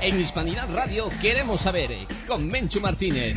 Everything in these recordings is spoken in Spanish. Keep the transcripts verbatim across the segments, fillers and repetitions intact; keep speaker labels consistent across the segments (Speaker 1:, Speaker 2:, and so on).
Speaker 1: En Hispanidad Radio queremos saber, con Menchu Martínez.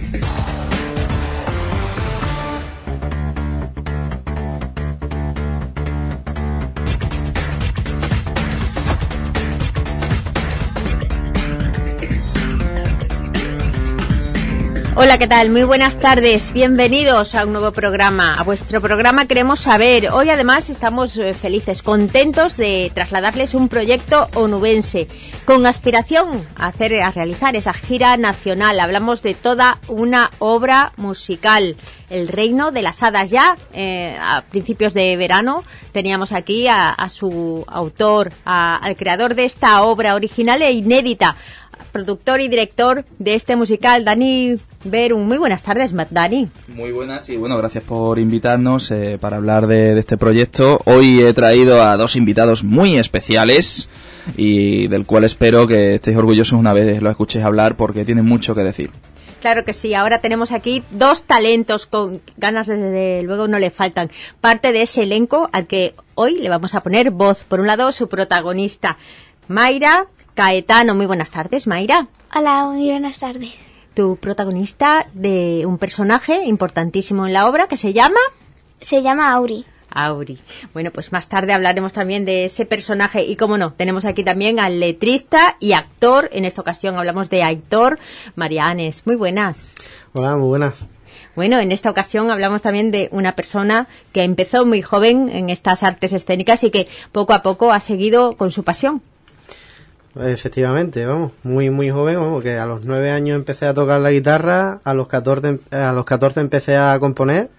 Speaker 2: Hola, ¿qué tal? Muy buenas tardes. Bienvenidos a un nuevo programa, a vuestro programa Queremos Saber. Hoy además estamos felices, contentos de trasladarles un proyecto onubense con aspiración a hacer, a realizar esa gira nacional. Hablamos de toda una obra musical, El Reino de las Hadas. Ya eh, a principios de verano teníamos aquí a, a su autor, a, al creador de esta obra original e inédita, productor y director de este musical, Dani Berun. Muy buenas tardes, Dani.
Speaker 3: Muy buenas y bueno, gracias por invitarnos eh, para hablar de, de este proyecto. Hoy he traído a dos invitados muy especiales y del cual espero que estéis orgullosos una vez lo escuchéis hablar porque tienen mucho que decir.
Speaker 2: Claro que sí, ahora tenemos aquí dos talentos con ganas, desde luego no le faltan, parte de ese elenco al que hoy le vamos a poner voz. Por un lado, su protagonista, Mayra Caetano. Muy buenas tardes, Mayra.
Speaker 4: Hola, muy buenas tardes.
Speaker 2: Tu protagonista de un personaje importantísimo en la obra que se llama...
Speaker 4: Se llama Auri.
Speaker 2: Auri. Bueno, pues más tarde hablaremos también de ese personaje y, como no, tenemos aquí también al letrista y actor. En esta ocasión hablamos de Aitor Marianes. Muy buenas.
Speaker 5: Hola, muy buenas.
Speaker 2: Bueno, en esta ocasión hablamos también de una persona que empezó muy joven en estas artes escénicas y que poco a poco ha seguido con su pasión.
Speaker 5: Efectivamente, vamos, muy muy joven, vamos, que a los nueve años empecé a tocar la guitarra, a los catorce, a los catorce empecé a componer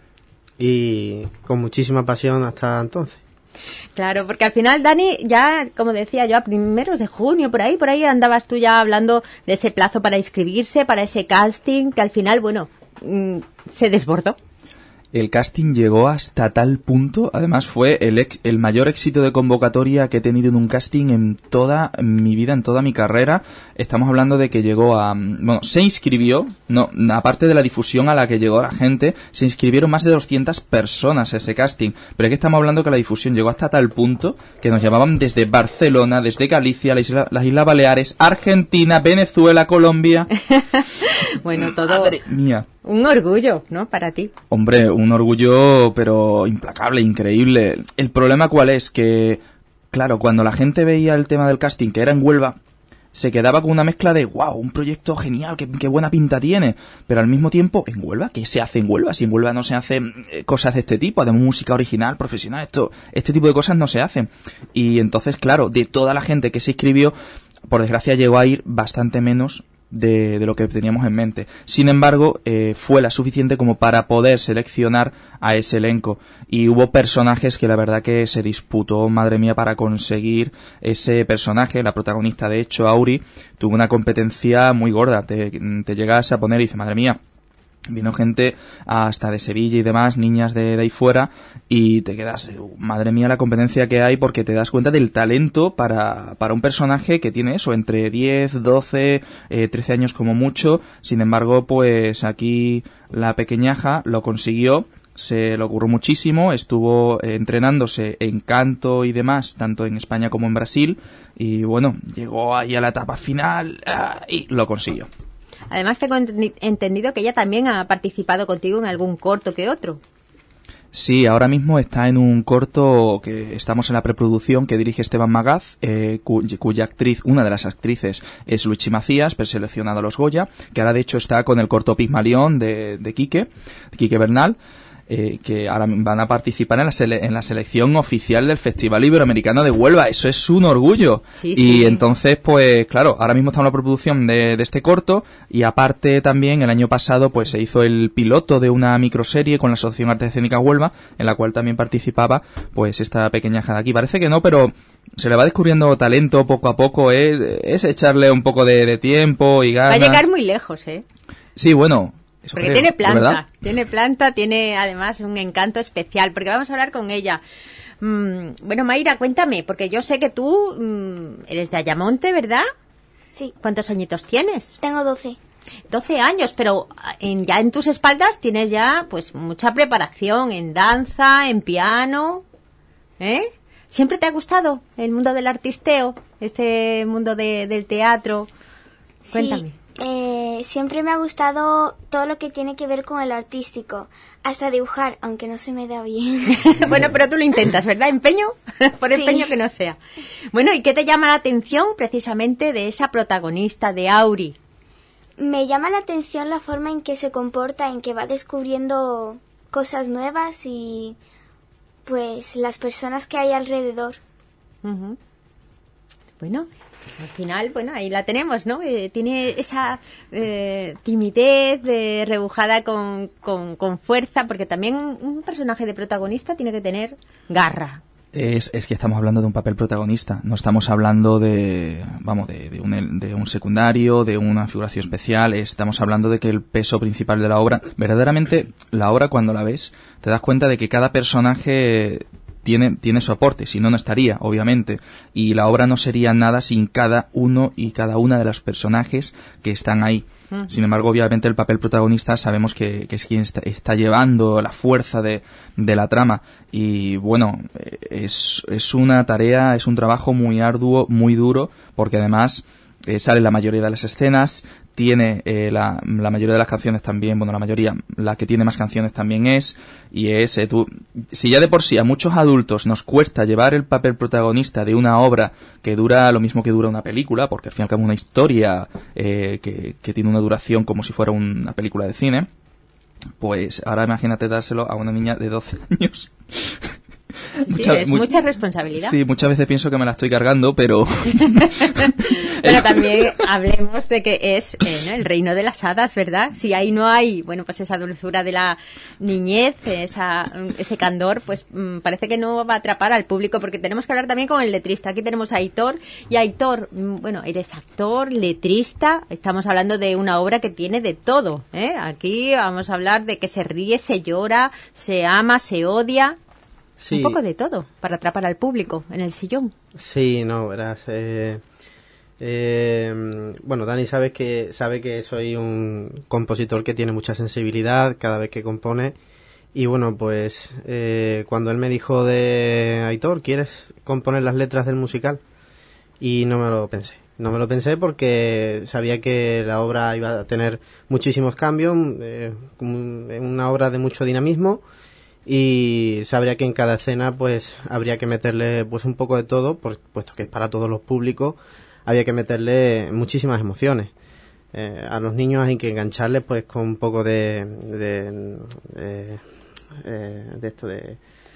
Speaker 5: y con muchísima pasión hasta entonces.
Speaker 2: Claro, porque al final, Dani, ya, como decía yo, a primeros de junio, por ahí, por ahí andabas tú ya hablando de ese plazo para inscribirse, para ese casting, que al final, bueno, mmm, se desbordó.
Speaker 3: El casting llegó hasta tal punto, además fue el ex, el mayor éxito de convocatoria que he tenido en un casting en toda mi vida, en toda mi carrera. Estamos hablando de que llegó a... Bueno, se inscribió, no, aparte de la difusión a la que llegó la gente, se inscribieron más de doscientas personas a ese casting. Pero es que estamos hablando que la difusión llegó hasta tal punto que nos llamaban desde Barcelona, desde Galicia, las Islas, las Islas Baleares, Argentina, Venezuela, Colombia.
Speaker 2: Bueno, todo...
Speaker 3: Madre mía.
Speaker 2: Un orgullo, ¿no? Para ti.
Speaker 3: Hombre, un orgullo, pero implacable, increíble. El problema cuál es, que, claro, cuando la gente veía el tema del casting, que era en Huelva, se quedaba con una mezcla de, wow, un proyecto genial, qué, qué buena pinta tiene. Pero al mismo tiempo, ¿en Huelva? ¿Qué se hace en Huelva? Si en Huelva no se hacen cosas de este tipo, de música original, profesional, esto, este tipo de cosas no se hacen. Y entonces, claro, de toda la gente que se inscribió, por desgracia llegó a ir bastante menos De, de lo que teníamos en mente. Sin embargo, eh, fue la suficiente como para poder seleccionar a ese elenco. Y hubo personajes que la verdad que se disputó, madre mía, para conseguir ese personaje. La protagonista, de hecho, Auri, tuvo una competencia muy gorda. Te, te llegas a poner y dices, madre mía, vino gente hasta de Sevilla y demás, niñas de, de ahí fuera, y te quedas, madre mía, la competencia que hay, porque te das cuenta del talento para, para un personaje que tiene eso, entre diez, doce, eh, trece años como mucho. Sin embargo, pues aquí la pequeñaja lo consiguió, se lo ocurrió muchísimo, estuvo eh, entrenándose en canto y demás, tanto en España como en Brasil, y bueno, llegó ahí a la etapa final ¡ah! Y lo consiguió.
Speaker 2: Además, tengo entendido que ella también ha participado contigo en algún corto que otro.
Speaker 3: Sí, ahora mismo está en un corto que estamos en la preproducción, que dirige Esteban Magaz, eh, cuya, cuya actriz, una de las actrices, es Luchi Macías, preseleccionado a los Goya, que ahora de hecho está con el corto Pigmalión de, de Quique, de Quique Bernal. Eh, que ahora van a participar en la, sele- en la selección oficial del Festival Iberoamericano de Huelva. Eso es un orgullo.
Speaker 2: Sí,
Speaker 3: y
Speaker 2: sí.
Speaker 3: entonces, pues claro, ahora mismo está en la preproducción de, de este corto, y aparte también el año pasado pues se hizo el piloto de una microserie con la Asociación Artes Escénicas Huelva, en la cual también participaba pues esta pequeñaja de aquí. Parece que no, pero se le va descubriendo talento poco a poco. Es, es echarle un poco de, de tiempo y ganas.
Speaker 2: Va a llegar muy lejos, ¿eh?
Speaker 3: Sí, bueno... Eso
Speaker 2: porque
Speaker 3: creo,
Speaker 2: tiene planta,
Speaker 3: ¿verdad?
Speaker 2: tiene planta, tiene además un encanto especial, porque vamos a hablar con ella. Mm, bueno, Mayra, cuéntame, porque yo sé que tú mm, eres de Ayamonte, ¿verdad?
Speaker 4: Sí.
Speaker 2: ¿Cuántos añitos tienes?
Speaker 4: Tengo doce.
Speaker 2: doce años, pero en, ya en tus espaldas tienes ya pues mucha preparación en danza, en piano, ¿eh? ¿Siempre te ha gustado el mundo del artisteo, este mundo de, del teatro? Cuéntame.
Speaker 4: Sí, eh, siempre me ha gustado todo lo que tiene que ver con el artístico, hasta dibujar, aunque no se me da bien.
Speaker 2: Bueno, pero tú lo intentas, ¿verdad? ¿Empeño? Por
Speaker 4: Sí.
Speaker 2: empeño que no sea. Bueno, ¿y qué te llama la atención precisamente de esa protagonista, de Auri?
Speaker 4: Me llama la atención la forma en que se comporta, en que va descubriendo cosas nuevas y pues las personas que hay alrededor.
Speaker 2: Ujú. Bueno, al final, bueno, ahí la tenemos, ¿no? Eh, tiene esa eh, timidez eh, rebujada con, con, con fuerza, porque también un personaje de protagonista tiene que tener garra.
Speaker 3: Es, es que estamos hablando de un papel protagonista, no estamos hablando de, vamos, de, de, un, de un secundario, de una figuración especial, estamos hablando de que el peso principal de la obra, verdaderamente la obra cuando la ves te das cuenta de que cada personaje tiene, tiene su aporte, si no, no estaría, obviamente, y la obra no sería nada sin cada uno y cada una de los personajes que están ahí. Uh-huh. Sin embargo, obviamente el papel protagonista sabemos que, que es quien está, está llevando la fuerza de, de la trama, y bueno, es, es una tarea, es un trabajo muy arduo, muy duro, porque además eh, sale la mayoría de las escenas, tiene eh, la, la mayoría de las canciones también, bueno, la mayoría, la que tiene más canciones también es, y es, eh, tú, si ya de por sí a muchos adultos nos cuesta llevar el papel protagonista de una obra que dura lo mismo que dura una película, porque al fin y al cabo es una historia eh, que, que tiene una duración como si fuera una película de cine, pues ahora imagínate dárselo a una niña de doce años.
Speaker 2: Sí, Mucha, es mu- mucha responsabilidad.
Speaker 3: Sí, muchas veces pienso que me la estoy cargando, pero...
Speaker 2: Pero también hablemos de que es eh, ¿no? el reino de las hadas, ¿verdad? Si ahí no hay, bueno, pues esa dulzura de la niñez, esa, ese candor, pues mmm, parece que no va a atrapar al público, porque tenemos que hablar también con el letrista. Aquí tenemos a Aitor, y Aitor, mmm, bueno, eres actor, letrista, estamos hablando de una obra que tiene de todo, ¿eh? Aquí vamos a hablar de que se ríe, se llora, se ama, se odia... Sí. Un poco de todo, para atrapar al público en el sillón.
Speaker 5: Sí, no, verás. Eh, eh, bueno, Dani sabe que, sabe que soy un compositor que tiene mucha sensibilidad cada vez que compone. Y bueno, pues eh, cuando él me dijo de Aitor, ¿quieres componer las letras del musical? Y no me lo pensé. No me lo pensé porque sabía que la obra iba a tener muchísimos cambios, eh, una obra de mucho dinamismo. Y sabría que en cada escena pues habría que meterle pues un poco de todo, por, puesto que es para todos los públicos, había que meterle muchísimas emociones. Eh, a los niños hay que engancharles pues con un poco de de, de, eh, de esto de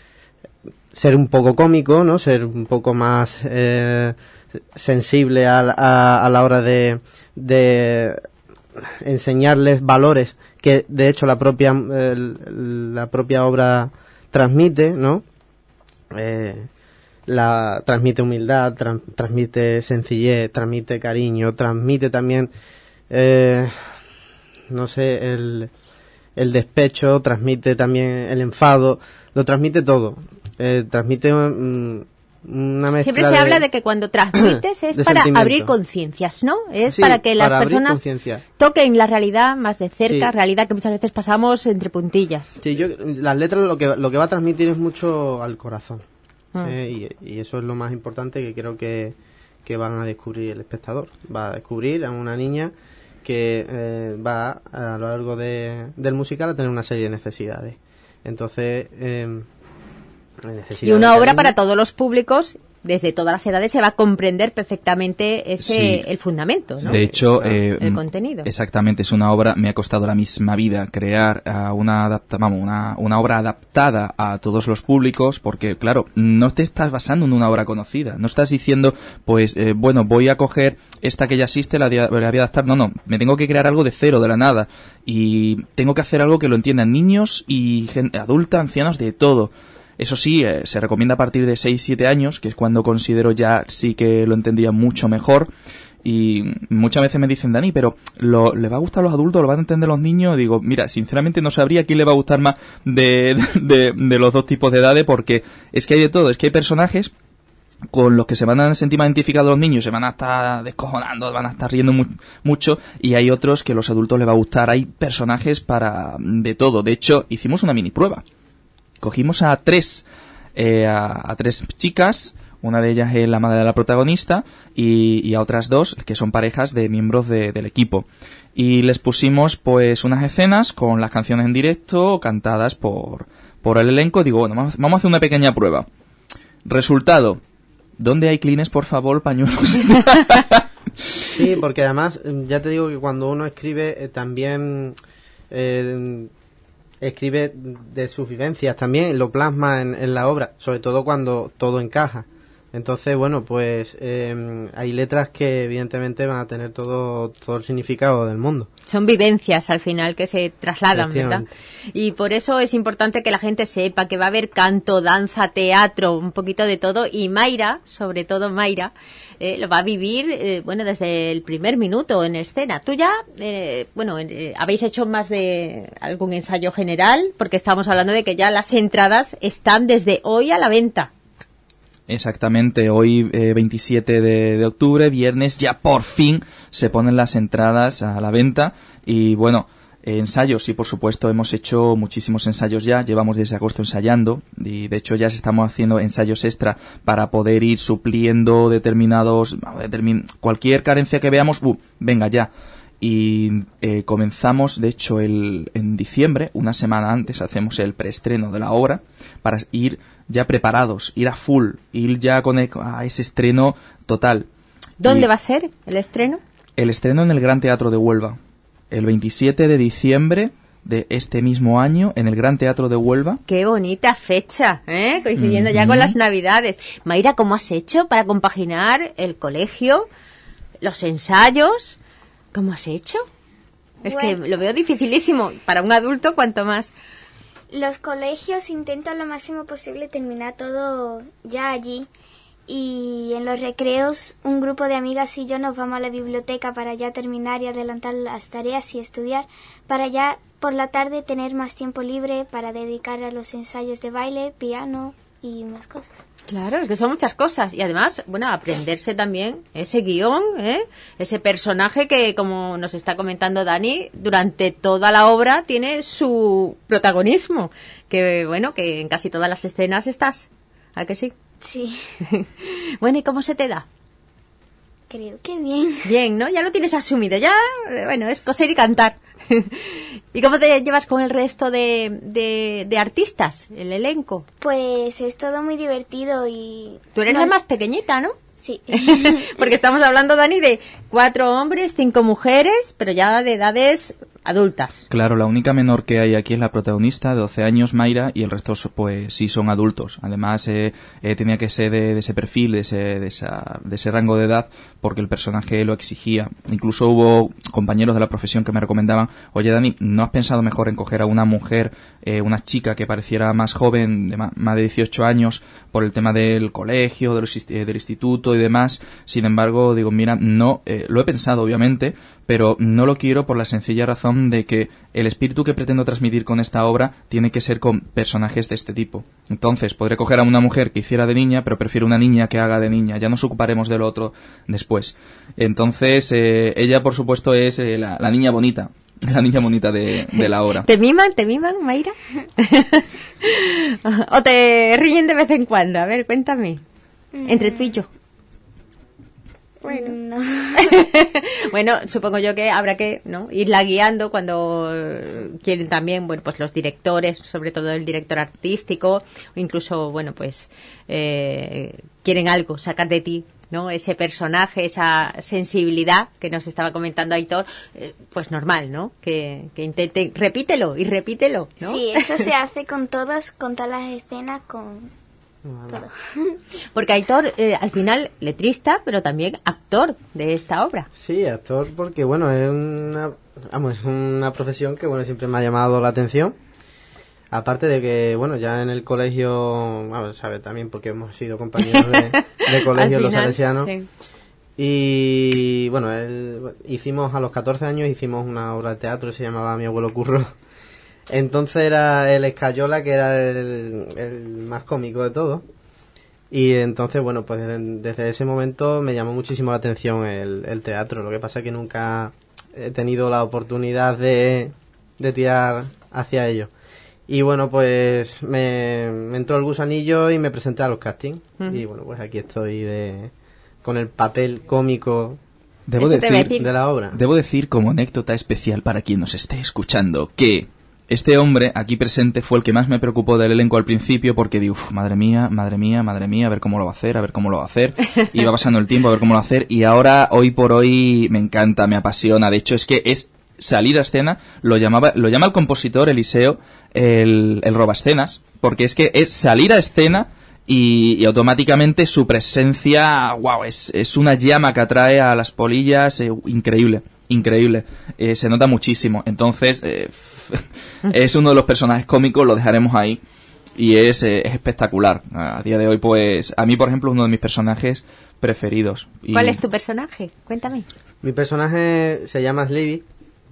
Speaker 5: ser un poco cómico, ¿no? Ser un poco más eh, sensible a, a, a la hora de, de enseñarles valores que de hecho la propia eh, la propia obra transmite, ¿no? Eh, la transmite humildad, tra- transmite sencillez, transmite cariño, transmite también eh, no sé, el el despecho, transmite también el enfado, lo transmite todo. Eh, transmite un, una mezcla.
Speaker 2: Siempre se
Speaker 5: de,
Speaker 2: habla de que cuando transmites es para abrir conciencias, ¿no? Es
Speaker 5: sí,
Speaker 2: para que las
Speaker 5: para
Speaker 2: personas toquen la realidad más de cerca, sí. Realidad que muchas veces pasamos entre puntillas.
Speaker 5: Sí, yo las letras lo que lo que va a transmitir es mucho al corazón. Mm. Eh, y, y eso es lo más importante que creo que, que van a descubrir el espectador. Va a descubrir a una niña que eh, va a lo largo de, del musical a tener una serie de necesidades. Entonces... Eh,
Speaker 2: y una obra para todos los públicos, desde todas las edades, se va a comprender perfectamente ese sí. el fundamento, ¿no?
Speaker 3: De hecho, eh,
Speaker 2: el contenido.
Speaker 3: Exactamente, es una obra, me ha costado la misma vida crear uh, una, adapta, vamos, una, una obra adaptada a todos los públicos, porque, claro, no te estás basando en una obra conocida, no estás diciendo, pues, eh, bueno, voy a coger esta que ya existe, la, la voy a adaptar, no, no, me tengo que crear algo de cero, de la nada, y tengo que hacer algo que lo entiendan niños y gente adulta, ancianos, de todo. Eso sí, eh, se recomienda a partir de seis siete años, que es cuando considero ya sí que lo entendía mucho mejor. Y muchas veces me dicen, Dani, pero lo, ¿le va a gustar a los adultos? ¿Lo van a entender los niños? Digo, mira, sinceramente no sabría quién le va a gustar más de, de, de los dos tipos de edades, porque es que hay de todo. Es que hay personajes con los que se van a sentir más identificados los niños, se van a estar descojonando, van a estar riendo mu- mucho, y hay otros que a los adultos les va a gustar. Hay personajes para de todo. De hecho, hicimos una mini prueba. Cogimos a tres, eh, a, a tres chicas, Una de ellas es la madre de la protagonista y, y a otras dos que son parejas de miembros de, del equipo. Y les pusimos pues unas escenas con las canciones en directo cantadas por, por el elenco. Digo, bueno, vamos, vamos a hacer una pequeña prueba. Resultado. ¿Dónde hay clines, por favor, pañuelos?
Speaker 5: Sí, porque además, ya te digo que cuando uno escribe, eh, también eh, escribe de sus vivencias, también lo plasma en, en la obra, sobre todo cuando todo encaja. Entonces, bueno, pues eh, hay letras que evidentemente van a tener todo, todo el significado del mundo.
Speaker 2: Son vivencias al final que se trasladan, ¿verdad? Y por eso es importante que la gente sepa que va a haber canto, danza, teatro, un poquito de todo. Y Mayra, sobre todo Mayra, eh, lo va a vivir, eh, bueno, desde el primer minuto en escena. Tú ya, eh, bueno, eh, habéis hecho más de algún ensayo general, porque estamos hablando de que ya las entradas están desde hoy a la venta.
Speaker 3: Exactamente, hoy eh, veintisiete de, de octubre, viernes, ya por fin se ponen las entradas a la venta y bueno, eh, ensayos, sí, por supuesto, hemos hecho muchísimos ensayos ya, llevamos desde agosto ensayando y de hecho ya estamos haciendo ensayos extra para poder ir supliendo determinados, determin, cualquier carencia que veamos, uh, venga ya. Y eh, comenzamos, de hecho, el, en diciembre, una semana antes, hacemos el preestreno de la obra para ir ya preparados, ir a full, ir ya con el, a ese estreno total.
Speaker 2: ¿Dónde
Speaker 3: y
Speaker 2: va a ser el estreno?
Speaker 3: El estreno en el Gran Teatro de Huelva, el veintisiete de diciembre de este mismo año, en el Gran Teatro de Huelva.
Speaker 2: Qué bonita fecha, ¿eh? Coincidiendo
Speaker 3: Mm-hmm.
Speaker 2: ya con las Navidades. Mayra, ¿cómo has hecho para compaginar el colegio, los ensayos? ¿Cómo has hecho? Es bueno, que lo veo dificilísimo. Para un adulto, cuanto más.
Speaker 4: Los colegios intento lo máximo posible terminar todo ya allí. Y en los recreos, un grupo de amigas y yo nos vamos a la biblioteca para ya terminar y adelantar las tareas y estudiar, para ya por la tarde tener más tiempo libre para dedicar a los ensayos de baile, piano y más cosas.
Speaker 2: Claro, es que son muchas cosas. Y además, bueno, aprenderse también ese guión, ¿eh? Ese personaje que, como nos está comentando Dani, durante toda la obra tiene su protagonismo. Que, bueno, que en casi todas las escenas estás. ¿A que sí?
Speaker 4: Sí.
Speaker 2: Bueno, ¿y cómo se te da?
Speaker 4: Creo que bien.
Speaker 2: Bien, ¿no? Ya lo tienes asumido. Ya, bueno, es coser y cantar. ¿Y cómo te llevas con el resto de, de, de artistas, el elenco?
Speaker 4: Pues es todo muy divertido y...
Speaker 2: Tú eres no... la más pequeñita, ¿no?
Speaker 4: Sí.
Speaker 2: Porque estamos hablando, Dani, de cuatro hombres, cinco mujeres, pero ya de edades adultas.
Speaker 3: Claro, la única menor que hay aquí es la protagonista, de doce años, Mayra, y el resto pues sí son adultos. Además, eh, eh, tenía que ser de, de ese perfil, de ese, de, esa, de ese rango de edad, porque el personaje lo exigía. Incluso hubo compañeros de la profesión que me recomendaban, oye Dani, ¿no has pensado mejor en coger a una mujer, eh, una chica que pareciera más joven, de más, más de dieciocho años, por el tema del colegio, del, eh, del instituto y demás? Sin embargo, digo, mira, no, eh, lo he pensado obviamente, pero no lo quiero por la sencilla razón de que el espíritu que pretendo transmitir con esta obra tiene que ser con personajes de este tipo. Entonces, podré coger a una mujer que hiciera de niña, pero prefiero una niña que haga de niña. Ya nos ocuparemos del otro después. Entonces, eh, ella, por supuesto, es eh, la, la niña bonita. La niña bonita de, de la obra.
Speaker 2: ¿Te miman? ¿Te miman, Mayra? ¿O te ríen de vez en cuando? A ver, cuéntame. Mm. Entre tú y yo.
Speaker 4: Bueno, no.
Speaker 2: Bueno, supongo yo que habrá que, ¿no?, irla guiando cuando quieren también, bueno, pues los directores, sobre todo el director artístico, o incluso, bueno, pues eh, quieren algo, sacar de ti, ¿no?, ese personaje, esa sensibilidad que nos estaba comentando Aitor, eh, pues normal, ¿no?, que, que intenten, repítelo y repítelo, ¿no?
Speaker 4: Sí, eso se hace con todos, con todas las escenas, con... todo.
Speaker 2: Porque Aitor, eh, al final, letrista, pero también actor de esta obra.
Speaker 5: Sí, actor, porque bueno, es una, vamos, es una profesión que bueno siempre me ha llamado la atención. Aparte de que, bueno, ya en el colegio, bueno, sabe también porque hemos sido compañeros de, de colegio los salesianos. Sí. Y bueno, él, hicimos a los catorce años, hicimos una obra de teatro que se llamaba Mi abuelo Curro. Entonces era el Escayola, que era el, el más cómico de todos. Y entonces, bueno, pues desde, desde ese momento me llamó muchísimo la atención el, el teatro. Lo que pasa es que nunca he tenido la oportunidad de, de tirar hacia ello. Y bueno, pues me, me entró el gusanillo y me presenté a los castings. Uh-huh. Y bueno, pues aquí estoy de con el papel cómico
Speaker 3: debo decir,
Speaker 5: de la obra.
Speaker 3: Debo decir como anécdota especial para quien nos esté escuchando que este hombre aquí presente fue el que más me preocupó del elenco al principio porque digo, uf, madre mía, madre mía, madre mía, a ver cómo lo va a hacer, a ver cómo lo va a hacer. Y va pasando el tiempo a ver cómo lo va a hacer y ahora, hoy por hoy, me encanta, me apasiona. De hecho, es que es salir a escena, lo llamaba, lo llama el compositor Eliseo el, el robaescenas, porque es que es salir a escena y, y automáticamente su presencia, wow, es, es una llama que atrae a las polillas, eh, increíble, increíble, eh, se nota muchísimo. Entonces, eh, es uno de los personajes cómicos, lo dejaremos ahí, y es, eh, es espectacular. A día de hoy, pues, a mí, por ejemplo, es uno de mis personajes preferidos. Y...
Speaker 2: ¿Cuál es tu personaje? Cuéntame.
Speaker 5: Mi personaje se llama Sleevy.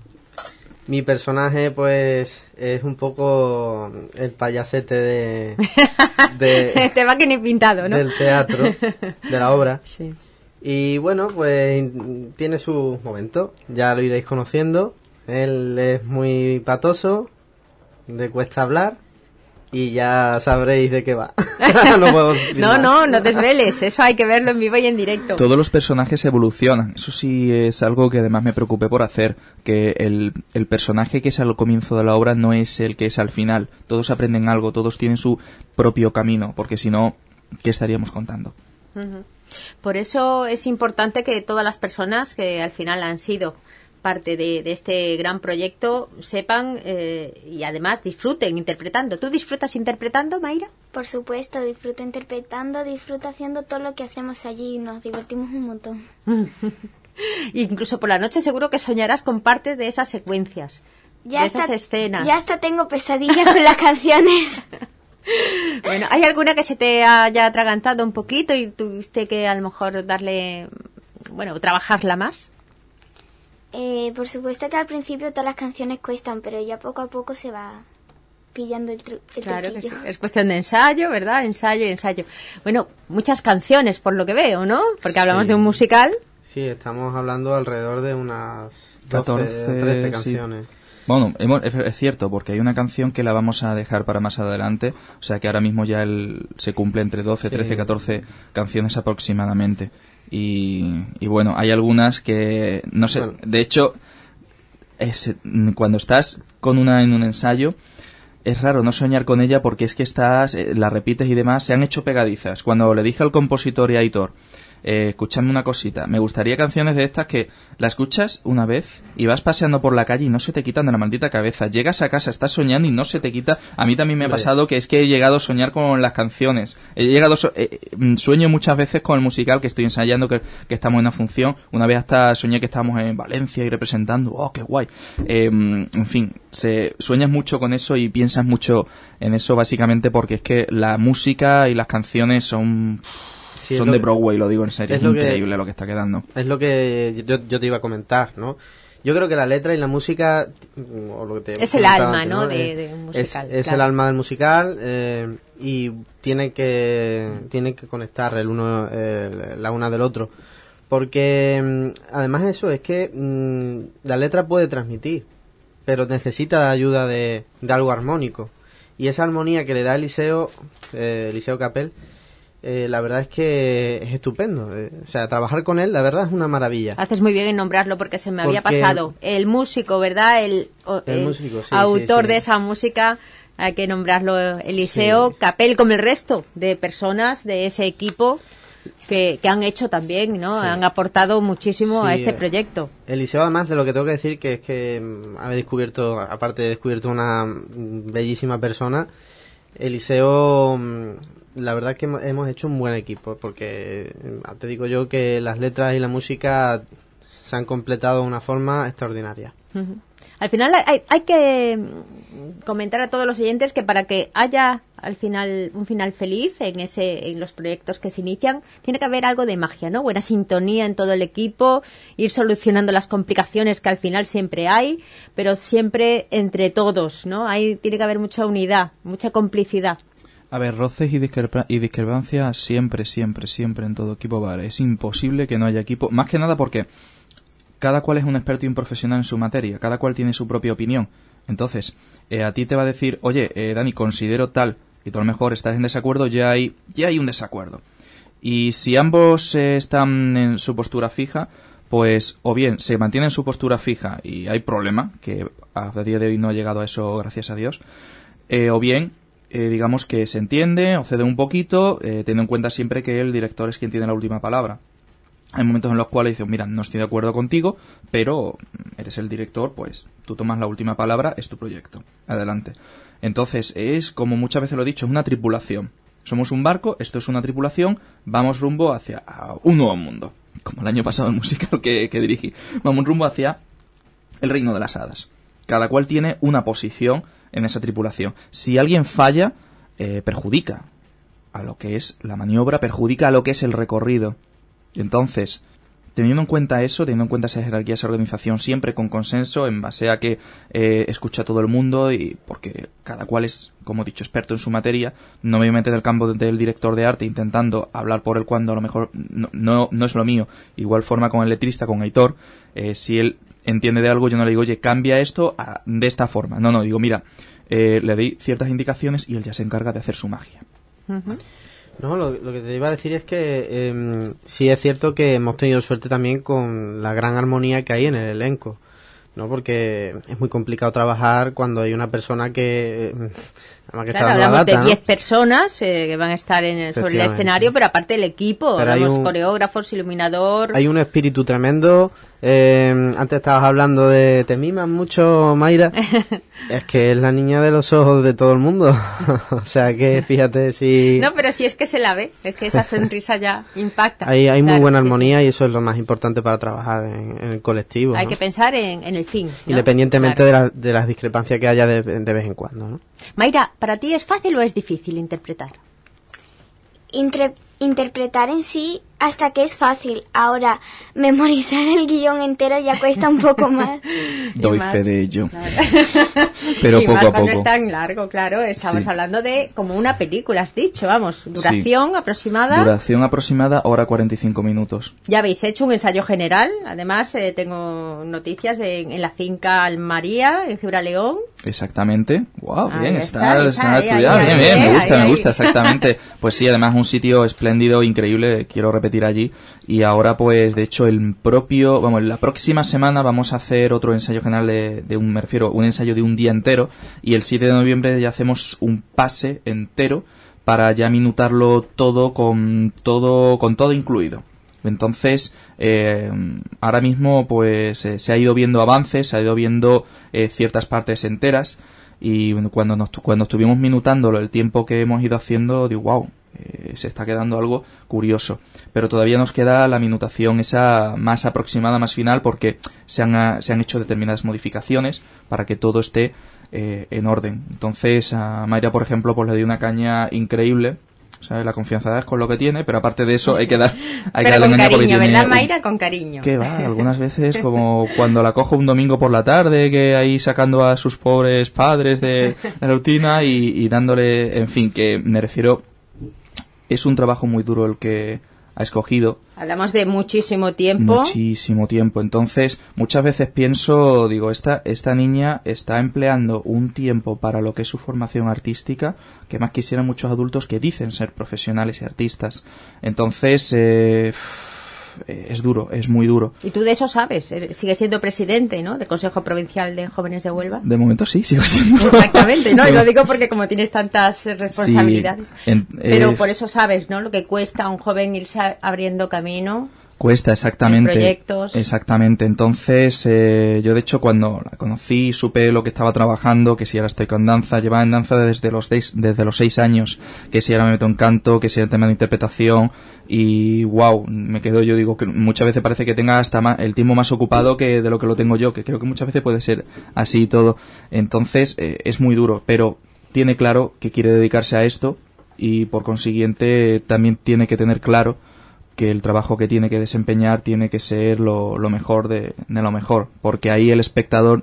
Speaker 5: Mi personaje, pues, es un poco el payasete de... de
Speaker 2: Te va que ni pintado, ¿no?
Speaker 5: Del teatro, de la obra.
Speaker 2: Sí.
Speaker 5: Y bueno, pues, tiene su momento. Ya lo iréis conociendo. Él es muy patoso, le cuesta hablar, y ya sabréis de qué va. no, puedo
Speaker 2: no, no, no desveles, eso hay que verlo en vivo y en directo.
Speaker 3: Todos los personajes evolucionan, eso sí es algo que además me preocupé por hacer, que el, el personaje que es al comienzo de la obra no es el que es al final. Todos aprenden algo, todos tienen su propio camino, porque si no, ¿qué estaríamos contando?
Speaker 2: Uh-huh. Por eso es importante que todas las personas que al final han sido parte de, de este gran proyecto sepan eh, y además disfruten interpretando. ¿Tú disfrutas interpretando, Mayra?
Speaker 4: Por supuesto, disfruto interpretando, disfruto haciendo todo lo que hacemos allí, nos divertimos un montón.
Speaker 2: Incluso por la noche seguro que soñarás con parte de esas secuencias,
Speaker 4: ya
Speaker 2: de
Speaker 4: hasta,
Speaker 2: esas escenas.
Speaker 4: Ya hasta tengo pesadillas con las canciones.
Speaker 2: Bueno, ¿hay alguna que se te haya atragantado un poquito y tuviste que a lo mejor darle, bueno, trabajarla más?
Speaker 4: Eh, por supuesto que al principio todas las canciones cuestan, pero ya poco a poco se va pillando el, tru el
Speaker 2: claro
Speaker 4: truquillo.
Speaker 2: Que sí. Es cuestión de ensayo, ¿verdad? Ensayo y ensayo. Bueno, muchas canciones por lo que veo, ¿no? Porque hablamos
Speaker 5: sí.
Speaker 2: de un musical.
Speaker 5: Sí, estamos hablando alrededor de unas doce, trece canciones.
Speaker 3: Sí. Bueno, es, es cierto, porque hay una canción que la vamos a dejar para más adelante, o sea que ahora mismo ya el, se cumple entre doce, trece, catorce canciones aproximadamente. Y, y bueno, hay algunas que, no sé, bueno. de hecho, es, cuando estás con una en un ensayo, es raro no soñar con ella porque es que estás, eh, la repites y demás, se han hecho pegadizas. Cuando le dije al compositor y a Aitor, eh, escuchadme una cosita, me gustaría canciones de estas que la escuchas una vez y vas paseando por la calle y no se te quitan de la maldita cabeza, llegas a casa, estás soñando y no se te quita. A mí también me ha pasado que es que he llegado a soñar con las canciones, he llegado so eh, sueño muchas veces con el musical que estoy ensayando, que, que estamos en una función. Una vez hasta soñé que estábamos en Valencia y representando, oh, qué guay. Eh, en fin, se, sueñas mucho con eso y piensas mucho en eso básicamente porque es que la música y las canciones son... Sí, son de Broadway, lo digo en serio, es, es lo increíble que, lo que está quedando.
Speaker 5: Es lo que yo, yo te iba a comentar, ¿no? Yo creo que la letra y la música... O lo que te
Speaker 2: es el alma,
Speaker 5: antes,
Speaker 2: ¿no?
Speaker 5: ¿no?
Speaker 2: De, de un musical.
Speaker 5: Es, es
Speaker 2: claro.
Speaker 5: el alma del musical eh, y tiene que, tiene que conectar el uno, el, la una del otro. Porque además eso, es que mmm, la letra puede transmitir, pero necesita ayuda de, de algo armónico. Y esa armonía que le da Eliseo, eh, Eliseo Capel, Eh, la verdad es que es estupendo. Eh, o sea, trabajar con él, la verdad, es una maravilla.
Speaker 2: Haces muy bien en nombrarlo porque se me
Speaker 5: porque
Speaker 2: había pasado. El músico, ¿verdad? El,
Speaker 5: el,
Speaker 2: el
Speaker 5: músico, sí,
Speaker 2: autor
Speaker 5: sí, sí.
Speaker 2: de esa música, hay que nombrarlo Eliseo sí. Capel, como el resto de personas de ese equipo que, que han hecho también, ¿no? Sí. Han aportado muchísimo sí, a este proyecto.
Speaker 5: Eliseo, además, de lo que tengo que decir, que es que ha descubierto, aparte de descubierto una bellísima persona, Eliseo... La verdad es que hemos hecho un buen equipo, porque te digo yo que las letras y la música se han completado de una forma extraordinaria.
Speaker 2: Uh-huh. Al final hay, hay que comentar a todos los oyentes que para que haya al final un final feliz en ese en los proyectos que se inician, tiene que haber algo de magia, ¿no? Buena sintonía en todo el equipo, ir solucionando las complicaciones que al final siempre hay, pero siempre entre todos, ¿no? Hay, tiene que haber mucha unidad, mucha complicidad.
Speaker 3: A ver, roces y, discrepa y discrepancias siempre, siempre, siempre en todo equipo vale. Es imposible que no haya equipo. Más que nada porque cada cual es un experto y un profesional en su materia, cada cual tiene su propia opinión. Entonces, eh, a ti te va a decir, oye, eh, Dani, considero tal, y tú a lo mejor estás en desacuerdo, ya hay, ya hay un desacuerdo. Y si ambos eh, están en su postura fija, pues o bien se mantienen su postura fija y hay problema, que a día de hoy no ha llegado a eso, gracias a Dios, eh, o bien, eh, digamos que se entiende o cede un poquito, eh, teniendo en cuenta siempre que el director es quien tiene la última palabra. Hay momentos en los cuales dicen, mira, no estoy de acuerdo contigo, pero eres el director, pues tú tomas la última palabra, es tu proyecto. Adelante. Entonces, es, como muchas veces lo he dicho, es una tripulación. Somos un barco, esto es una tripulación, vamos rumbo hacia un nuevo mundo. Como el año pasado el musical que, que dirigí. Vamos rumbo hacia el reino de las hadas. Cada cual tiene una posición en esa tripulación. Si alguien falla, eh, perjudica a lo que es la maniobra, perjudica a lo que es el recorrido. Entonces, teniendo en cuenta eso, teniendo en cuenta esa jerarquía, esa organización, siempre con consenso, en base a que eh, escucha a todo el mundo, y porque cada cual es, como he dicho, experto en su materia, no me voy a meter en el campo del director de arte intentando hablar por él cuando a lo mejor no, no, no es lo mío. Igual forma con el letrista, con Aitor, eh, si él entiende de algo, yo no le digo, oye, cambia esto a, de esta forma. No, no, digo, mira, eh, le doy ciertas indicaciones y él ya se encarga de hacer su magia.
Speaker 2: Uh-huh.
Speaker 5: No, lo, lo que te iba a decir es que eh, sí es cierto que hemos tenido suerte también con la gran armonía que hay en el elenco, ¿no? Porque es muy complicado trabajar cuando hay una persona que... Además que
Speaker 2: claro,
Speaker 5: está
Speaker 2: hablamos
Speaker 5: lata,
Speaker 2: de
Speaker 5: ¿no?
Speaker 2: diez personas eh, que van a estar en el, sobre el escenario, pero aparte el equipo,
Speaker 5: pero
Speaker 2: hablamos
Speaker 5: un,
Speaker 2: coreógrafos, iluminador...
Speaker 5: Hay un espíritu tremendo. Eh, antes estabas hablando de... ¿Te mimas mucho, Mayra? Es que es la niña de los ojos de todo el mundo. O sea que fíjate si...
Speaker 2: No, pero si es que se la ve, es que esa sonrisa ya impacta.
Speaker 5: Hay, hay
Speaker 2: claro,
Speaker 5: muy buena
Speaker 2: sí,
Speaker 5: armonía
Speaker 2: sí.
Speaker 5: Y eso es lo más importante para trabajar en, en el colectivo.
Speaker 2: Hay
Speaker 5: ¿no?
Speaker 2: que pensar en, en el fin, ¿no?
Speaker 5: Independientemente
Speaker 2: claro.
Speaker 5: de, la, de las discrepancias que haya de, de vez en cuando, ¿no?
Speaker 2: Mayra, ¿para ti es fácil o es difícil interpretar?
Speaker 4: Intre- interpretar en sí hasta que es fácil. Ahora, memorizar el guión entero ya cuesta un poco más.
Speaker 3: Doy
Speaker 2: más,
Speaker 3: fe de ello.
Speaker 2: Claro.
Speaker 3: Pero
Speaker 2: y
Speaker 3: poco
Speaker 2: más
Speaker 3: a
Speaker 2: cuando
Speaker 3: poco.
Speaker 2: es tan largo, claro. Estamos
Speaker 3: Sí.
Speaker 2: hablando de como una película, has dicho, vamos. Duración
Speaker 3: Sí.
Speaker 2: aproximada.
Speaker 3: Duración aproximada, hora cuarenta y cinco minutos.
Speaker 2: Ya habéis hecho un ensayo general. Además, eh, tengo noticias de, en la finca Almaría, en Gibraleón.
Speaker 3: Exactamente. Wow,
Speaker 2: Ahí
Speaker 3: bien,
Speaker 2: está,
Speaker 3: está,
Speaker 2: ahí
Speaker 3: está
Speaker 2: está,
Speaker 3: estudiado.
Speaker 2: ahí,
Speaker 3: Bien,
Speaker 2: ahí,
Speaker 3: bien,
Speaker 2: ahí,
Speaker 3: me gusta,
Speaker 2: ahí,
Speaker 3: me
Speaker 2: ahí.
Speaker 3: gusta, exactamente. Pues sí, además un sitio espléndido, increíble, quiero repetir allí. Y ahora, pues, de hecho, el propio, vamos, la próxima semana vamos a hacer otro ensayo general de, de un, me refiero, un ensayo de un día entero. Y el siete de noviembre ya hacemos un pase entero para ya minutarlo todo con todo, con todo incluido. Entonces, eh, ahora mismo pues eh, se ha ido viendo avances, se ha ido viendo eh, ciertas partes enteras y bueno, cuando nos cuando estuvimos minutándolo el tiempo que hemos ido haciendo, digo, wow, eh, se está quedando algo curioso. Pero todavía nos queda la minutación esa más aproximada, más final, porque se han, se han hecho determinadas modificaciones para que todo esté eh, en orden. Entonces, a Mayra, por ejemplo, pues le di una caña increíble. ¿Sabes? La confianza es con lo que tiene, pero aparte de eso hay que dar hay que
Speaker 2: Pero
Speaker 3: darle
Speaker 2: con
Speaker 3: una porque
Speaker 2: cariño,
Speaker 3: tiene
Speaker 2: ¿verdad,
Speaker 3: un-
Speaker 2: Mayra? Con cariño.
Speaker 3: ¿Qué va? Algunas veces como cuando la cojo un domingo por la tarde, que ahí sacando a sus pobres padres de, de la rutina y, y dándole, en fin, que me refiero, es un trabajo muy duro el que ha escogido.
Speaker 2: Hablamos de muchísimo tiempo.
Speaker 3: Muchísimo tiempo. Entonces, muchas veces pienso, digo, esta, esta niña está empleando un tiempo para lo que es su formación artística, que más quisieran muchos adultos que dicen ser profesionales y artistas. Entonces, eh, es duro, es muy duro.
Speaker 2: Y tú de eso sabes. Eres- Sigues siendo presidente, ¿no? Del Consejo Provincial de Jóvenes de Huelva.
Speaker 3: De momento sí, sigo siendo.
Speaker 2: Exactamente, ¿no? Y lo digo porque como tienes tantas eh, responsabilidades.
Speaker 3: Sí, en-
Speaker 2: Pero
Speaker 3: eh,
Speaker 2: por eso sabes, ¿no? Lo que cuesta a un joven irse a- abriendo camino.
Speaker 3: Cuesta, exactamente.
Speaker 2: En proyectos.
Speaker 3: Exactamente. Entonces, eh, yo de hecho cuando la conocí, supe lo que estaba trabajando, que si ahora estoy con danza, llevaba en danza desde los seis, desde los seis años, que si ahora me meto en canto, que si era el tema de interpretación, y wow, me quedo, yo digo que muchas veces parece que tenga hasta más, el tiempo más ocupado que de lo que lo tengo yo, que creo que muchas veces puede ser así y todo. Entonces, eh, es muy duro, pero tiene claro que quiere dedicarse a esto, y por consiguiente también tiene que tener claro que el trabajo que tiene que desempeñar tiene que ser lo, lo mejor de, de lo mejor, porque ahí el espectador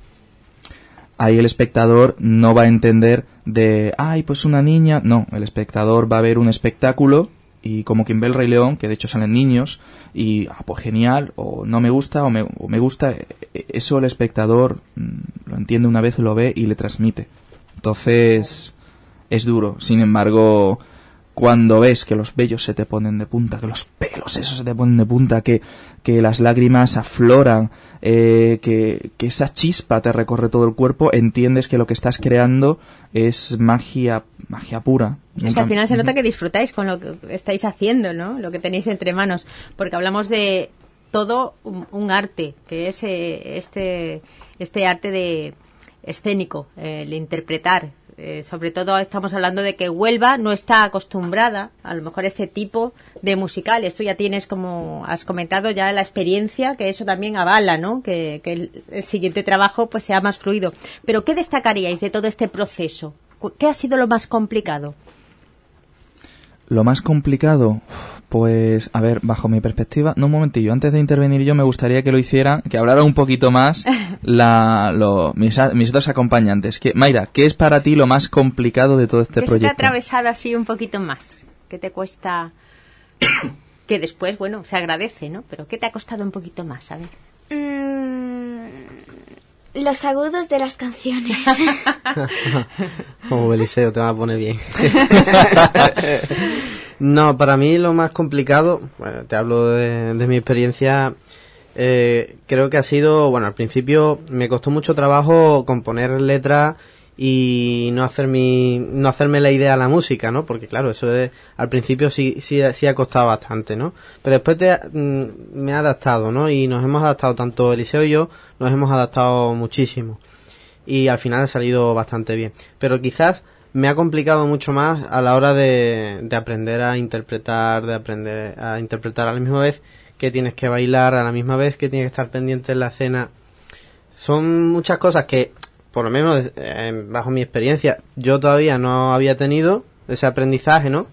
Speaker 3: ahí el espectador no va a entender de ay, pues una niña, no, el espectador va a ver un espectáculo y como quien ve el Rey León, que de hecho salen niños, y ah, pues genial, o no me gusta, o me, o me gusta, eso el espectador mm, lo entiende una vez, lo ve y le transmite. Entonces es duro. Sin embargo, cuando ves que los vellos se te ponen de punta, que los pelos esos se te ponen de punta, que, que las lágrimas afloran, eh, que, que esa chispa te recorre todo el cuerpo, entiendes que lo que estás creando es magia, magia pura.
Speaker 2: Es
Speaker 3: Nunca...
Speaker 2: que al final se nota que disfrutáis con lo que estáis haciendo, ¿no? Lo que tenéis entre manos, porque hablamos de todo un, un arte, que es eh, este este arte de escénico, eh, el interpretar. Eh, sobre todo estamos hablando de que Huelva no está acostumbrada a lo mejor a este tipo de musicales. Tú ya tienes, como has comentado, ya la experiencia, que eso también avala, ¿no? Que, que el, el siguiente trabajo pues sea más fluido. Pero ¿qué destacaríais de todo este proceso? ¿Qué ha sido lo más complicado?
Speaker 3: Lo más complicado, pues, a ver, bajo mi perspectiva, no, un momentillo, antes de intervenir yo me gustaría que lo hicieran, que hablara un poquito más la, lo, mis, mis dos acompañantes. Que, Mayra, ¿qué es para ti lo más complicado de todo este
Speaker 2: ¿Qué
Speaker 3: proyecto?
Speaker 2: se te ha atravesado así un poquito más? ¿Qué te cuesta? Que después, bueno, se agradece, ¿no? Pero ¿qué te ha costado un poquito más? A ver.
Speaker 4: Mm, los agudos de las canciones.
Speaker 5: Como Eliseo, te va a poner bien. No, para mí lo más complicado, bueno, te hablo de, de mi experiencia, eh, creo que ha sido, bueno, al principio me costó mucho trabajo componer letras y no hacer mi, no hacerme la idea a la música, ¿no? Porque claro, eso es, al principio sí, sí, sí ha costado bastante, ¿no? Pero después te, mm, me he adaptado, ¿no? Y nos hemos adaptado, tanto Eliseo y yo, nos hemos adaptado muchísimo. Y al final ha salido bastante bien. Pero quizás me ha complicado mucho más a la hora de, de aprender a interpretar, de aprender a interpretar a la misma vez que tienes que bailar, a la misma vez que tienes que estar pendiente en la escena. Son muchas cosas que, por lo menos eh, bajo mi experiencia, yo todavía no había tenido ese aprendizaje, ¿no?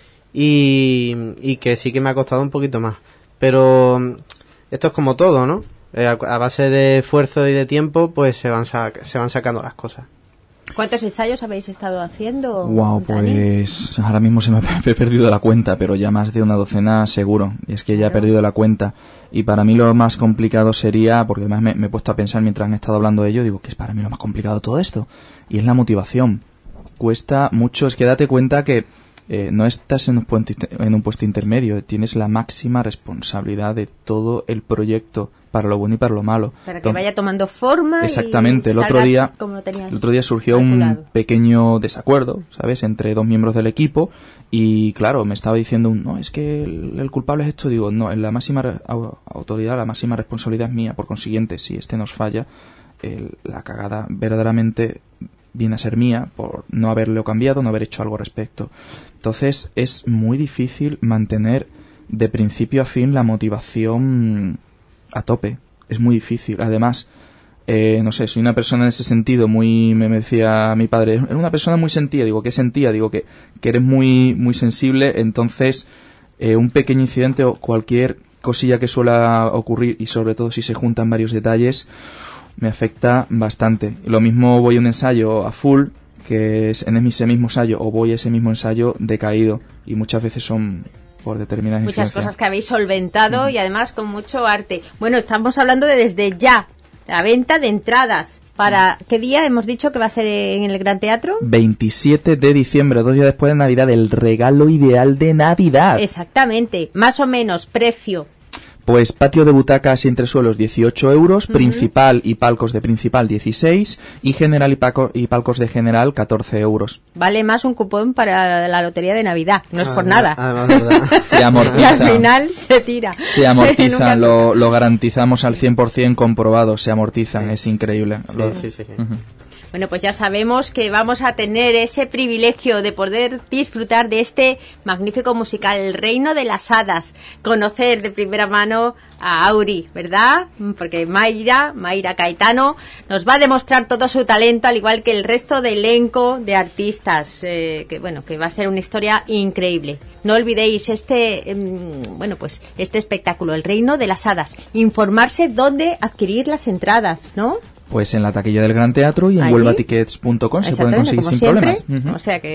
Speaker 5: Y, y que sí que me ha costado un poquito más. Pero esto es como todo, ¿no? Eh, a, a base de esfuerzo y de tiempo, pues se van, sac- se van sacando las cosas.
Speaker 2: ¿Cuántos ensayos habéis estado haciendo?
Speaker 3: Wow, pues ahora mismo se me ha he perdido la cuenta, pero ya más de una docena seguro. Y es que ya he perdido la cuenta. Y para mí lo más complicado sería, porque además me, me he puesto a pensar mientras han estado hablando de ello, digo, que es para mí lo más complicado de todo esto. Y es la motivación. Cuesta mucho, es que date cuenta que eh, no estás en un, puesto, en un puesto intermedio, tienes la máxima responsabilidad de todo el proyecto, para lo bueno y para lo malo.
Speaker 2: Para que
Speaker 3: Entonces,
Speaker 2: vaya tomando forma.
Speaker 3: exactamente.
Speaker 2: Y
Speaker 3: el otro día,
Speaker 2: como lo tenías
Speaker 3: el otro día surgió
Speaker 2: calculado.
Speaker 3: un pequeño desacuerdo, ¿sabes?, entre dos miembros del equipo y claro, me estaba diciendo un, no, es que el, el culpable es esto. Digo, no, la máxima re- autoridad, la máxima responsabilidad es mía. Por consiguiente, si este nos falla, el, la cagada verdaderamente viene a ser mía por no haberlo cambiado, no haber hecho algo al respecto. Entonces es muy difícil mantener de principio a fin la motivación a tope. Es muy difícil. Además, eh, no sé, soy una persona en ese sentido muy, me decía mi padre, era una persona muy sentida. Digo, ¿qué sentía? Digo que, que eres muy, muy sensible. Entonces, eh, un pequeño incidente o cualquier cosilla que suela ocurrir, y sobre todo si se juntan varios detalles, me afecta bastante. Lo mismo voy a un ensayo a full, que es en ese mismo ensayo, o voy a ese mismo ensayo decaído, y muchas veces son por determinadas
Speaker 2: Muchas
Speaker 3: influencias.
Speaker 2: cosas que habéis solventado, uh-huh. Y además con mucho arte. Bueno, estamos hablando de desde ya, la venta de entradas. ¿Para qué día hemos dicho que va a ser en el Gran Teatro?
Speaker 3: veintisiete de diciembre, dos días después de Navidad, el regalo ideal de Navidad.
Speaker 2: Exactamente, más o menos, precio.
Speaker 3: Pues patio de butacas y entresuelos dieciocho euros, uh-huh. Principal y palcos de principal dieciséis, y general y, paco, y palcos de general catorce euros.
Speaker 2: Vale más un cupón para la lotería de Navidad, no es
Speaker 5: ah,
Speaker 2: por nada.
Speaker 5: Ah,
Speaker 3: se amortiza.
Speaker 2: Y al final se tira.
Speaker 3: Se amortiza, lo, lo garantizamos al cien por ciento comprobado, se amortizan, sí. Es increíble.
Speaker 5: Sí,
Speaker 3: lo,
Speaker 5: sí, sí. sí.
Speaker 3: Uh-huh.
Speaker 2: Bueno, pues ya sabemos que vamos a tener ese privilegio de poder disfrutar de este magnífico musical, El Reino de las Hadas, conocer de primera mano a Auri, ¿verdad? Porque Mayra, Mayra Caetano, nos va a demostrar todo su talento, al igual que el resto del elenco de artistas, eh, que bueno, que va a ser una historia increíble. No olvidéis este, eh, bueno, pues este espectáculo, El Reino de las Hadas. Informarse dónde adquirir las entradas, ¿no?
Speaker 3: Pues en la taquilla del Gran Teatro y en huelva tickets punto com se pueden conseguir sin
Speaker 2: siempre,
Speaker 3: problemas. Uh-huh.
Speaker 2: O sea que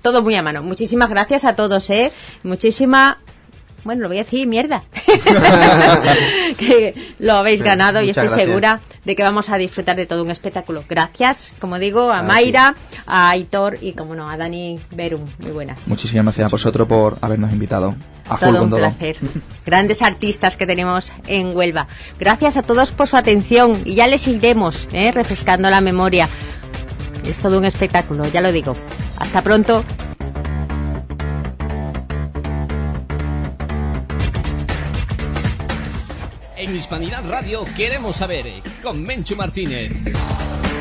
Speaker 2: todo muy a mano. Muchísimas gracias a todos, ¿eh? Muchísima... Bueno, lo voy a decir, mierda. Que lo habéis ganado y estoy
Speaker 5: gracias.
Speaker 2: segura de que vamos a disfrutar de todo un espectáculo. Gracias, como digo, a Mayra, a Aitor y, como no, a Dani Berum. Muy buenas.
Speaker 3: Muchísimas gracias a vosotros por habernos invitado. A full
Speaker 2: Todo
Speaker 3: con
Speaker 2: un
Speaker 3: todo.
Speaker 2: placer. Grandes artistas que tenemos en Huelva. Gracias a todos por su atención y ya les iremos ¿eh? refrescando la memoria. Es todo un espectáculo, ya lo digo. Hasta pronto.
Speaker 1: En Hispanidad Radio queremos saber, con Menchu Martínez.